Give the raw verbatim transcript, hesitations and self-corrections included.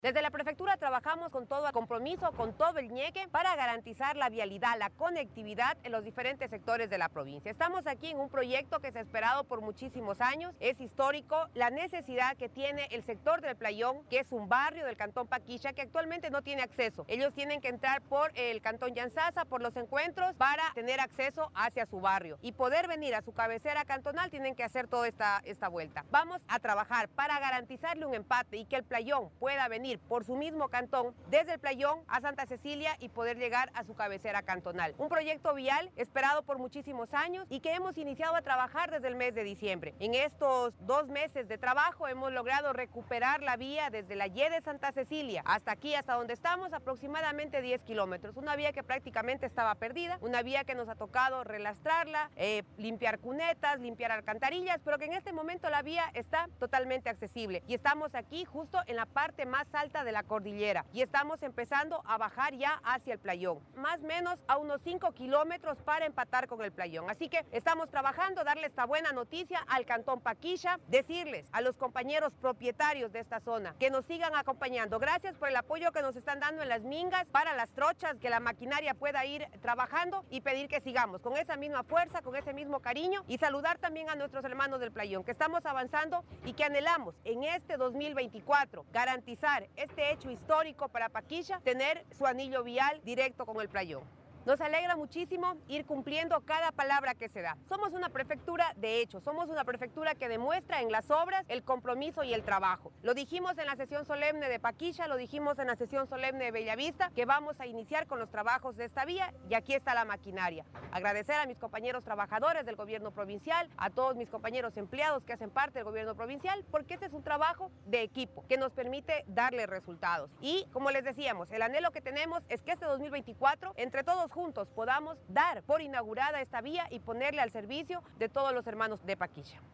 Desde la prefectura trabajamos con todo el compromiso, con todo el ñeque, para garantizar la vialidad, la conectividad en los diferentes sectores de la provincia. Estamos aquí en un proyecto que se ha esperado por muchísimos años, es histórico, la necesidad que tiene el sector del Playón, que es un barrio del Cantón Paquilla, que actualmente no tiene acceso. Ellos tienen que entrar por el Cantón Yanzasa, por los encuentros, para tener acceso hacia su barrio. Y poder venir a su cabecera cantonal, tienen que hacer toda esta, esta vuelta. Vamos a trabajar para garantizarle un empate y que el Playón pueda venir por su mismo cantón, desde el Playón a Santa Cecilia y poder llegar a su cabecera cantonal. Un proyecto vial esperado por muchísimos años y que hemos iniciado a trabajar desde el mes de diciembre. En estos dos meses de trabajo hemos logrado recuperar la vía desde la Y de Santa Cecilia hasta aquí, hasta donde estamos, aproximadamente diez kilómetros. Una vía que prácticamente estaba perdida, una vía que nos ha tocado relastrarla, eh, limpiar cunetas, limpiar alcantarillas, pero que en este momento la vía está totalmente accesible. Y estamos aquí justo en la parte más alta de la cordillera y estamos empezando a bajar ya hacia el Playón, más o menos a unos cinco kilómetros para empatar con el Playón. Así que estamos trabajando, darle esta buena noticia al Cantón Paquilla, decirles a los compañeros propietarios de esta zona que nos sigan acompañando. Gracias por el apoyo que nos están dando en las mingas para las trochas, que la maquinaria pueda ir trabajando, y pedir que sigamos con esa misma fuerza, con ese mismo cariño, y saludar también a nuestros hermanos del Playón, que estamos avanzando y que anhelamos en este dos mil veinticuatro garantizar este hecho histórico para Paquilla, tener su anillo vial directo con el Playón. Nos alegra muchísimo ir cumpliendo cada palabra que se da. Somos una prefectura de hecho, somos una prefectura que demuestra en las obras el compromiso y el trabajo. Lo dijimos en la sesión solemne de Paquilla, lo dijimos en la sesión solemne de Bellavista, que vamos a iniciar con los trabajos de esta vía, y aquí está la maquinaria. Agradecer a mis compañeros trabajadores del gobierno provincial, a todos mis compañeros empleados que hacen parte del gobierno provincial, porque este es un trabajo de equipo que nos permite darle resultados. Y como les decíamos, el anhelo que tenemos es que este dos mil veinticuatro, entre todos juntos, podamos dar por inaugurada esta vía y ponerle al servicio de todos los hermanos de Paquilla.